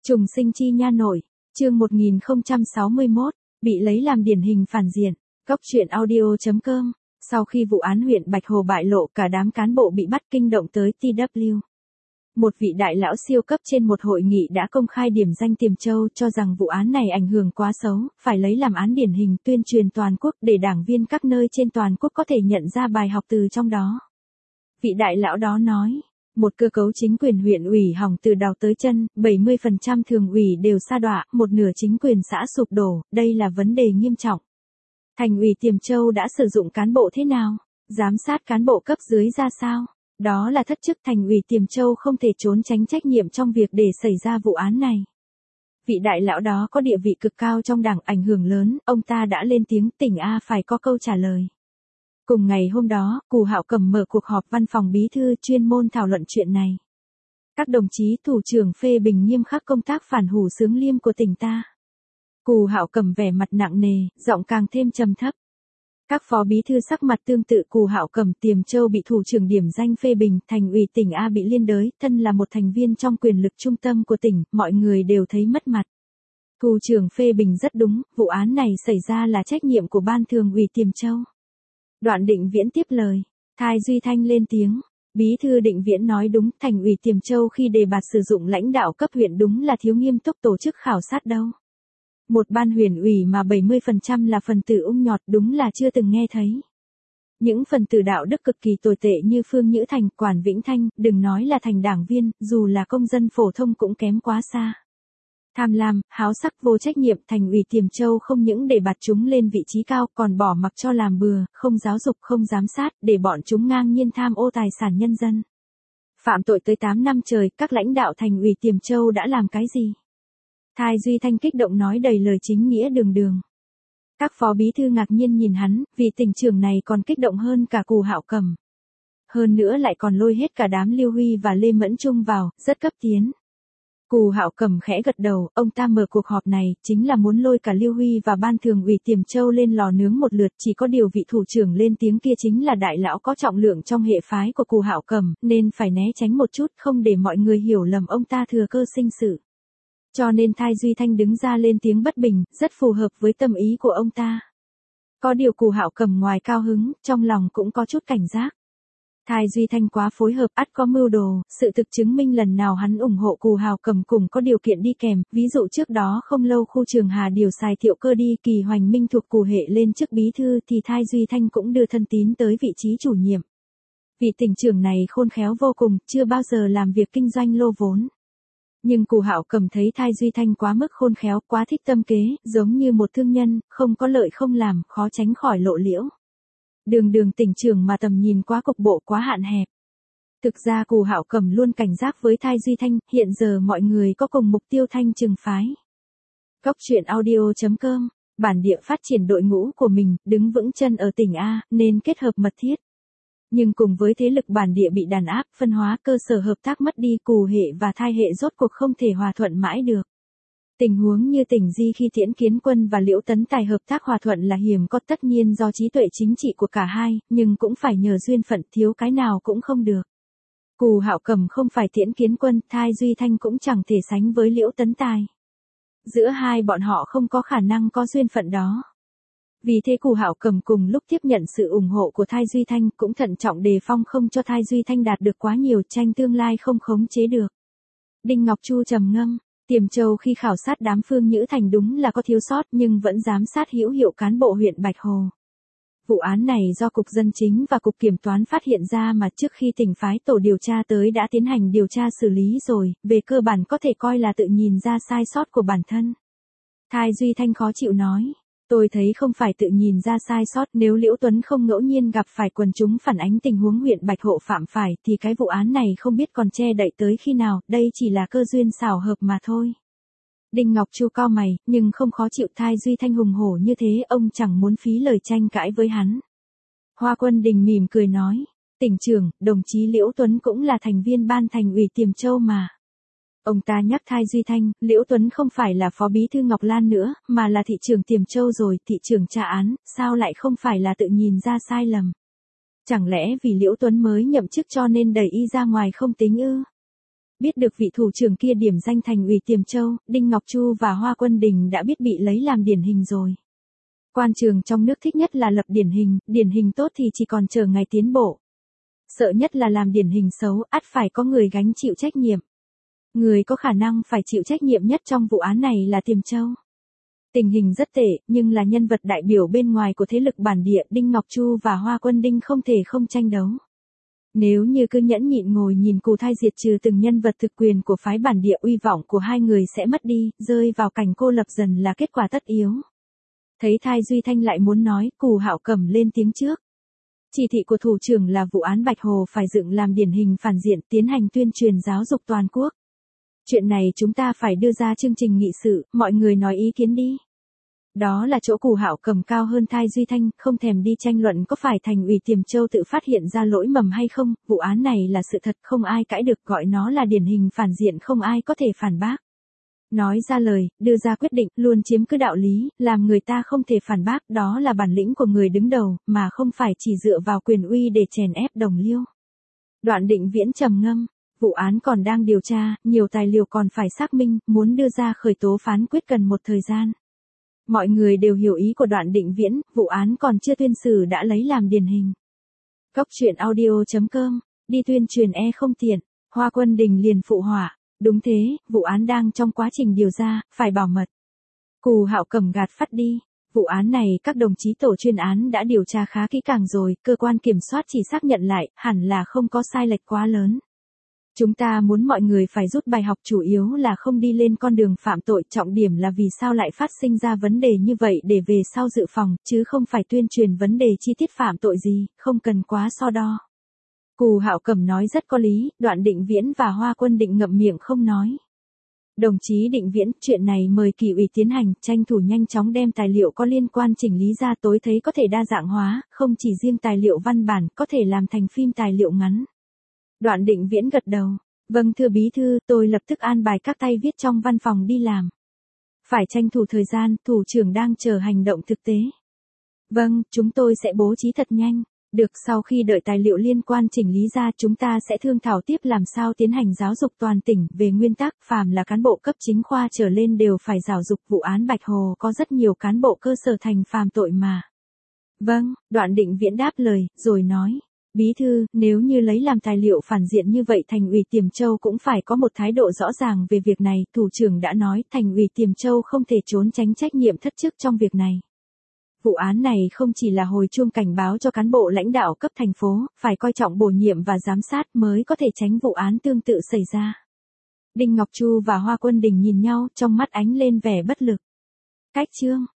Trùng sinh chi nha nội, chương 1061, bị lấy làm điển hình phản diện, góc truyện audio.com. Sau khi vụ án huyện Bạch Hồ bại lộ, cả đám cán bộ bị bắt kinh động tới TW. Một vị đại lão siêu cấp trên một hội nghị đã công khai điểm danh Tiềm Châu, cho rằng vụ án này ảnh hưởng quá xấu, phải lấy làm án điển hình tuyên truyền toàn quốc để đảng viên các nơi trên toàn quốc có thể nhận ra bài học từ trong đó. Vị đại lão đó nói, một cơ cấu chính quyền huyện ủy hỏng từ đầu tới chân, 70% thường ủy đều sa đọa, một nửa chính quyền xã sụp đổ, đây là vấn đề nghiêm trọng. Thành ủy Tiềm Châu đã sử dụng cán bộ thế nào? Giám sát cán bộ cấp dưới ra sao? Đó là thất chức. Thành ủy Tiềm Châu không thể trốn tránh trách nhiệm trong việc để xảy ra vụ án này. Vị đại lão đó có địa vị cực cao trong đảng, ảnh hưởng lớn, ông ta đã lên tiếng tỉnh A phải có câu trả lời. Cùng ngày hôm đó, Cù Hạo Cẩm mở cuộc họp văn phòng bí thư chuyên môn thảo luận chuyện này. Các đồng chí thủ trưởng phê bình nghiêm khắc công tác phản hủ xướng liêm của tỉnh ta. Cù Hạo Cẩm vẻ mặt nặng nề, giọng càng thêm trầm thấp. Các phó bí thư sắc mặt tương tự. Cù Hạo Cẩm, Tiềm Châu bị thủ trưởng điểm danh phê bình, thành ủy tỉnh A bị liên đới, thân là một thành viên trong quyền lực trung tâm của tỉnh, mọi người đều thấy mất mặt. Thủ trưởng phê bình rất đúng, vụ án này xảy ra là trách nhiệm của ban thường ủy Tiềm Châu. Đoạn Định Viễn tiếp lời, Thái Duy Thanh lên tiếng, bí thư Định Viễn nói đúng, thành ủy Tiềm Châu khi đề bạt sử dụng lãnh đạo cấp huyện đúng là thiếu nghiêm túc tổ chức khảo sát đâu. Một ban huyện ủy mà 70% là phần tử ung nhọt đúng là chưa từng nghe thấy. Những phần tử đạo đức cực kỳ tồi tệ như Phương Nhữ Thành, Quản Vĩnh Thanh, đừng nói là thành đảng viên, dù là công dân phổ thông cũng kém quá xa. Tham lam, háo sắc, vô trách nhiệm, thành ủy Tiềm Châu không những để bạt chúng lên vị trí cao, còn bỏ mặc cho làm bừa, không giáo dục, không giám sát, để bọn chúng ngang nhiên tham ô tài sản nhân dân. Phạm tội tới 8 năm trời, các lãnh đạo thành ủy Tiềm Châu đã làm cái gì? Thái Duy Thanh kích động nói đầy lời chính nghĩa đường đường. Các phó bí thư ngạc nhiên nhìn hắn, vì tỉnh trưởng này còn kích động hơn cả Cù Hạo Cẩm. Hơn nữa lại còn lôi hết cả đám Lưu Huy và Lê Mẫn Trung vào, rất cấp tiến. Cù Hạo Cẩm khẽ gật đầu, ông ta mở cuộc họp này, chính là muốn lôi cả Lưu Huy và ban thường ủy Tiềm Châu lên lò nướng một lượt, chỉ có điều vị thủ trưởng lên tiếng kia chính là đại lão có trọng lượng trong hệ phái của Cù Hạo Cẩm, nên phải né tránh một chút, không để mọi người hiểu lầm ông ta thừa cơ sinh sự. Cho nên Thái Duy Thanh đứng ra lên tiếng bất bình, rất phù hợp với tâm ý của ông ta. Có điều Cù Hạo Cẩm ngoài cao hứng, trong lòng cũng có chút cảnh giác. Thái Duy Thanh quá phối hợp, ắt có mưu đồ, sự thực chứng minh lần nào hắn ủng hộ Cù Hạo Cẩm cùng có điều kiện đi kèm, ví dụ trước đó không lâu khu Trường Hà điều xài Thiệu Cơ đi, Kỳ Hoành Minh thuộc Cù hệ lên chức bí thư thì Thái Duy Thanh cũng đưa thân tín tới vị trí chủ nhiệm. Vị tỉnh trưởng này khôn khéo vô cùng, chưa bao giờ làm việc kinh doanh lô vốn. Nhưng Cù Hạo Cẩm thấy Thái Duy Thanh quá mức khôn khéo, quá thích tâm kế, giống như một thương nhân, không có lợi không làm, khó tránh khỏi lộ liễu. Đường đường tỉnh trưởng mà tầm nhìn quá cục bộ, quá hạn hẹp. Thực ra Cù Hạo Cẩm luôn cảnh giác với Thái Duy Thanh, hiện giờ mọi người có cùng mục tiêu thanh trừng phái. Góc truyện audio.com, bản địa phát triển đội ngũ của mình, đứng vững chân ở tỉnh A, nên kết hợp mật thiết. Nhưng cùng với thế lực bản địa bị đàn áp, phân hóa, cơ sở hợp tác mất đi, Cù hệ và Thái hệ rốt cuộc không thể hòa thuận mãi được. Tình huống như tỉnh Di khi Tiễn Kiến Quân và Liễu Tấn Tài hợp tác hòa thuận là hiếm có, tất nhiên do trí tuệ chính trị của cả hai, nhưng cũng phải nhờ duyên phận, thiếu cái nào cũng không được. Cù Hạo Cẩm không phải Tiễn Kiến Quân, Thái Duy Thanh cũng chẳng thể sánh với Liễu Tấn Tài. Giữa hai bọn họ không có khả năng có duyên phận đó. Vì thế Cù Hạo Cẩm cùng lúc tiếp nhận sự ủng hộ của Thái Duy Thanh, cũng thận trọng đề phòng không cho Thái Duy Thanh đạt được quá nhiều, tranh tương lai không khống chế được. Đinh Ngọc Chu trầm ngâm, Tiềm Châu khi khảo sát đám Phương Nhữ Thành đúng là có thiếu sót nhưng vẫn giám sát hữu hiệu cán bộ huyện Bạch Hồ. Vụ án này do Cục Dân Chính và Cục Kiểm toán phát hiện ra mà trước khi tỉnh phái tổ điều tra tới đã tiến hành điều tra xử lý rồi, về cơ bản có thể coi là tự nhìn ra sai sót của bản thân. Thái Duy Thanh khó chịu nói. Tôi thấy không phải tự nhìn ra sai sót, nếu Liễu Tuấn không ngẫu nhiên gặp phải quần chúng phản ánh tình huống huyện Bạch Hộ phạm phải thì cái vụ án này không biết còn che đậy tới khi nào, đây chỉ là cơ duyên xảo hợp mà thôi. Đinh Ngọc Chu cau mày, nhưng không khó chịu. Thái Duy Thanh hùng hổ như thế, ông chẳng muốn phí lời tranh cãi với hắn. Hoa Quân Đình mỉm cười nói, tỉnh trưởng, đồng chí Liễu Tuấn cũng là thành viên ban thành ủy Tiềm Châu mà. Ông ta nhắc Thái Duy Thanh, Liễu Tuấn không phải là phó bí thư Ngọc Lan nữa, mà là thị trưởng Tiềm Châu rồi, thị trưởng tra án, sao lại không phải là tự nhìn ra sai lầm? Chẳng lẽ vì Liễu Tuấn mới nhậm chức cho nên đẩy y ra ngoài không tính ư? Biết được vị thủ trưởng kia điểm danh thành ủy Tiềm Châu, Đinh Ngọc Chu và Hoa Quân Đình đã biết bị lấy làm điển hình rồi. Quan trường trong nước thích nhất là lập điển hình tốt thì chỉ còn chờ ngày tiến bộ. Sợ nhất là làm điển hình xấu, ắt phải có người gánh chịu trách nhiệm. Người có khả năng phải chịu trách nhiệm nhất trong vụ án này là Tiềm Châu. Tình hình rất tệ, nhưng là nhân vật đại biểu bên ngoài của thế lực bản địa Đinh Ngọc Chu và Hoa Quân Đinh không thể không tranh đấu. Nếu như cứ nhẫn nhịn ngồi nhìn Cù Thai diệt trừ từng nhân vật thực quyền của phái bản địa, uy vọng của hai người sẽ mất đi, rơi vào cảnh cô lập dần là kết quả tất yếu. Thấy Thai Duy Thanh lại muốn nói, Cù Hạo Cẩm lên tiếng trước. Chỉ thị của thủ trưởng là vụ án Bạch Hồ phải dựng làm điển hình phản diện, tiến hành tuyên truyền giáo dục toàn quốc. Chuyện này chúng ta phải đưa ra chương trình nghị sự, mọi người nói ý kiến đi. Đó là chỗ Cù Hạo Cẩm cao hơn Thai Duy Thanh, không thèm đi tranh luận có phải thành ủy Tiềm Châu tự phát hiện ra lỗi mầm hay không, vụ án này là sự thật, không ai cãi được, gọi nó là điển hình phản diện, không ai có thể phản bác. Nói ra lời, đưa ra quyết định, luôn chiếm cứ đạo lý, làm người ta không thể phản bác, đó là bản lĩnh của người đứng đầu, mà không phải chỉ dựa vào quyền uy để chèn ép đồng liêu. Đoạn Định Viễn trầm ngâm, vụ án còn đang điều tra, nhiều tài liệu còn phải xác minh, muốn đưa ra khởi tố phán quyết cần một thời gian. Mọi người đều hiểu ý của Đoạn Định Viễn, vụ án còn chưa tuyên xử đã lấy làm điển hình. Góc truyện audio.com, đi tuyên truyền không tiện, Hoa Quân Đình liền phụ họa. Đúng thế, vụ án đang trong quá trình điều tra, phải bảo mật. Cù Hạo Cẩm gạt phắt đi. Vụ án này các đồng chí tổ chuyên án đã điều tra khá kỹ càng rồi, cơ quan kiểm soát chỉ xác nhận lại, hẳn là không có sai lệch quá lớn. Chúng ta muốn mọi người phải rút bài học, chủ yếu là không đi lên con đường phạm tội, trọng điểm là vì sao lại phát sinh ra vấn đề như vậy để về sau dự phòng, chứ không phải tuyên truyền vấn đề chi tiết phạm tội gì, không cần quá so đo. Cù Hạo Cẩm nói rất có lý, Đoạn Định Viễn và Hoa Quân Định ngậm miệng không nói. Đồng chí Định Viễn, chuyện này mời Kỷ ủy tiến hành, tranh thủ nhanh chóng đem tài liệu có liên quan chỉnh lý ra, tối thấy có thể đa dạng hóa, không chỉ riêng tài liệu văn bản, có thể làm thành phim tài liệu ngắn. Đoạn Định Viễn gật đầu, vâng thưa bí thư, tôi lập tức an bài các tay viết trong văn phòng đi làm. Phải tranh thủ thời gian, thủ trưởng đang chờ hành động thực tế. Vâng, chúng tôi sẽ bố trí thật nhanh. Được, sau khi đợi tài liệu liên quan chỉnh lý ra, chúng ta sẽ thương thảo tiếp làm sao tiến hành giáo dục toàn tỉnh. Về nguyên tắc, phàm là cán bộ cấp chính khoa trở lên đều phải giáo dục. Vụ án Bạch Hồ có rất nhiều cán bộ cơ sở thành phạm tội mà. Vâng, Đoạn Định Viễn đáp lời, rồi nói. Bí thư, nếu như lấy làm tài liệu phản diện như vậy, thành ủy Tiềm Châu cũng phải có một thái độ rõ ràng về việc này. Thủ trưởng đã nói, thành ủy Tiềm Châu không thể trốn tránh trách nhiệm thất chức trong việc này. Vụ án này không chỉ là hồi chuông cảnh báo cho cán bộ lãnh đạo cấp thành phố, phải coi trọng bổ nhiệm và giám sát mới có thể tránh vụ án tương tự xảy ra. Đinh Ngọc Chu và Hoa Quân Đình nhìn nhau, trong mắt ánh lên vẻ bất lực. Cách chương